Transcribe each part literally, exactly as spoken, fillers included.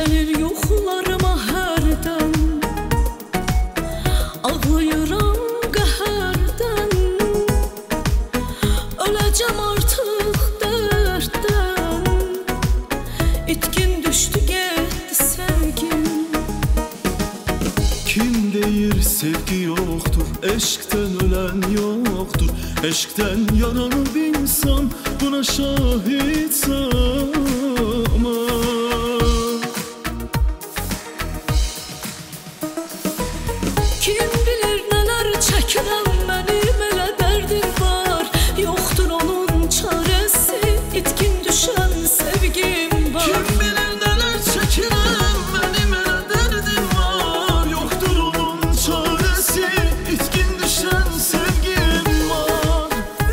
gəlir yuxularıma hərdən, ağlayıram qəhərdən, öləcəm artıq dərddən, itkin düşdü getdi sevgim. Kim deyir sevgi yoktur, eşkten ölen yoktur. Eşkten yanan bir insan buna şahit zaman. Kim bilir neler çəkirəm, mənim elə dərdim var. Yoxdur onun çarəsi, itkin düşən sevgim var. Kim bilir neler çəkirəm, mənim elə dərdim var. Yoktur onun çarəsi, itkin düşən sevgim var.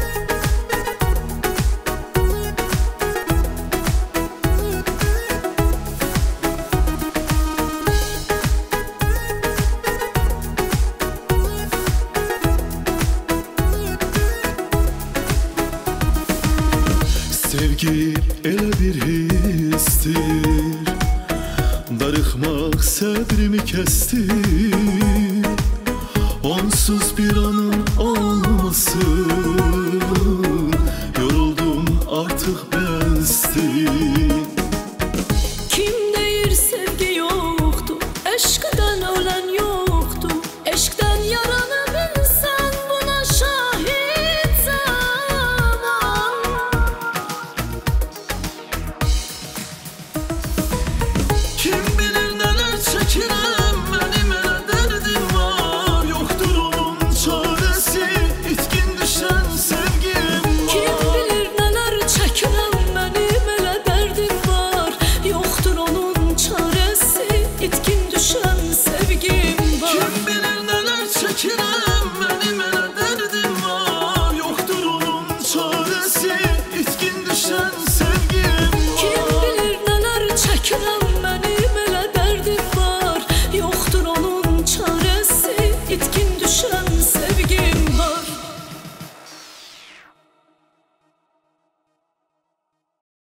Sevgi elə bir histir, darıxmaq səbrimi kəstir. Onsuz bir anın olmasın, yoruldum artıq bəsdir.